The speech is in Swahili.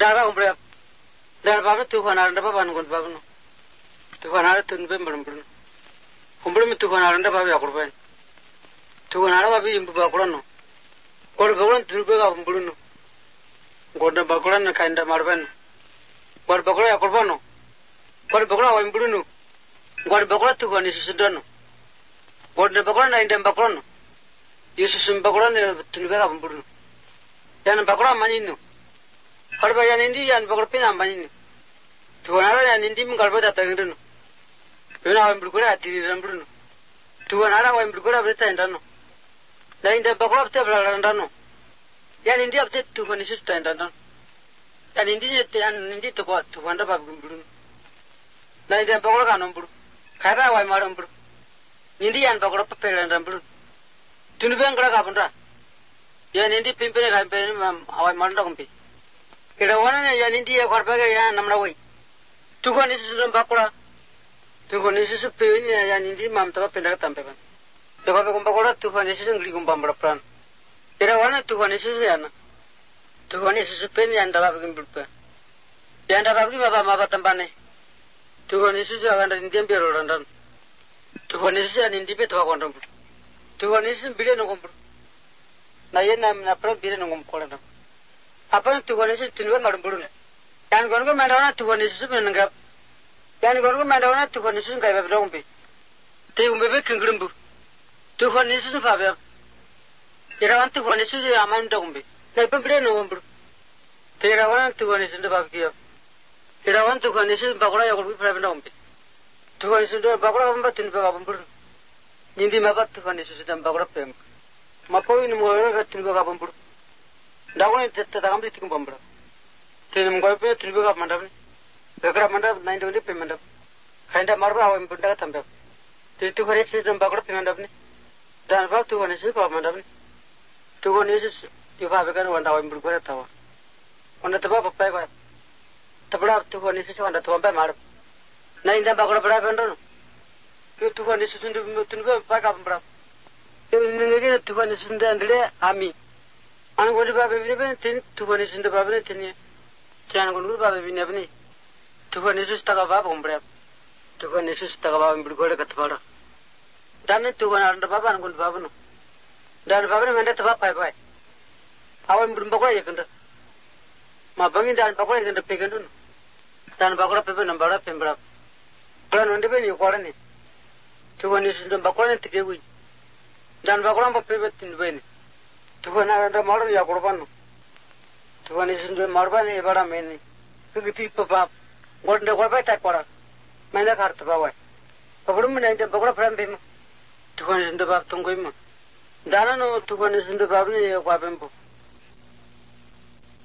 Dara umbre. Dara babu Tuhan aranda babu anu babu no. Tuhan aranda tun be mbrum. Umbre mi Tuhan aranda babu yakurban. Tuhan aranda babu imbu bakuran no. Kor bakuran tun be babu mbrum no. Gorda bakuran na kainda marban. Kor bakuran yakurban no. Kor bakuran wa mbrum no. Kor bakuran Tuhan Yesus don no. Gorda bakuran na inda bakuran no. Yesus bakuran tun be babu mbrum. Yan bakuran manin no. Harba yan indi yan bakor pina manin. Tuhan aranda yan indi mengkalba datang no. Yuna wa mbrum ati rambrum no. Tuhan aranda wa mbrum berita indano. Na inda bakor apte berandano. Yan indi apte Tuhan Yesus ta indano. Yan indi to ko Tuhan da babu mbrum. Na inda bakor kanom mbrum. Kara wa maram mbrum. Indi yan bakor pa pelan mbrum. Tunu bang kara kapundra. Yan indi pimpene kampene awai manda kumpi. Kira wana yan indi ya korpa ga yan namna wai. Tuhan Yesus bakora. Tuhan Yesus pe yan indi mam ta penda tampe ban. Dekho be kumbakora Tuhan Yesus ngli kumbam berperan. Kira wana Tuhan Yesus yana. Tuhan Yesus pe yan da babu kumpa. Yan da babu baba maba tambane. Tuhan Yesus ya ganda indi ambero randan. Tuhan Yesus yan indi pe twa kondom. Tuhan Yesus bile no kumbur. Na yen na pram bile no kumkola. Apa Tuhan Yesus tunwe ngarum burun. Yan gongo mandana Tuhan Yesus menenggap. Yan gongo mandana Tuhan Yesus ngai babu dombe. Te umbe be kenggrumbu. Tuhan Yesus fabe. Irawan Tuhan Yesus aman dombe. Ngai pembere no kumbur. Te irawan Tuhan Yesus babu kiyo. Irawan Tuhan Yesus bakura ya kurbi fabe dombe. Tuhan Yesus bakura bamba tunbe gabum burun. Nindi mabat Tuhan Yesus dam bakura pem. Mapo ini mo ora tunbe gabum burun. Dagun itu tak ambil tikum bambra. Tenum goi pe tribu ka mandap ni. Gakra mandap 920 pe mandap. Khainda marba awam bunda tambap. Tu khare se dam bakra pe mandap ni. Dan ba tu gone se pa mandap ni. Tu gone se tu ba be kan wanda awam bur gore tawa. Wanda taba papai ko. Tabra tu gone se wanda twa ba mar. Na inda bakra bra bendo. Tu gone se sundu tu ba pa ka bra. Tu ngege tu gone se sundu andre ami. Anu goli babe bini bini tin Tuhan Yesus babe bini tin tian goli babe bini bini Tuhan Yesus taga babe umbre Tuhan Yesus taga babe umbre gole katpara dan Tuhan aranda babe anu goli babe no dan babe ni mende taba pai pai awam umbre bakora yekenda ma bangi dan bakora yekenda pekendu no dan bakora pepe nambara pembra plan onde bini yokora ni Tuhan Yesus bakora ni tikewi dan bakora pepe tin bini Tuhan aranda maru ya korban. Tuhan Yesus marban e bada meni. Kiti papa gonde korban tak pora. Mena kart bawa. Pabrum mena inte bakra pram bim. Tuhan Yesus bab tunggoim. Dana no Tuhan Yesus bab ni ya kwa bembo.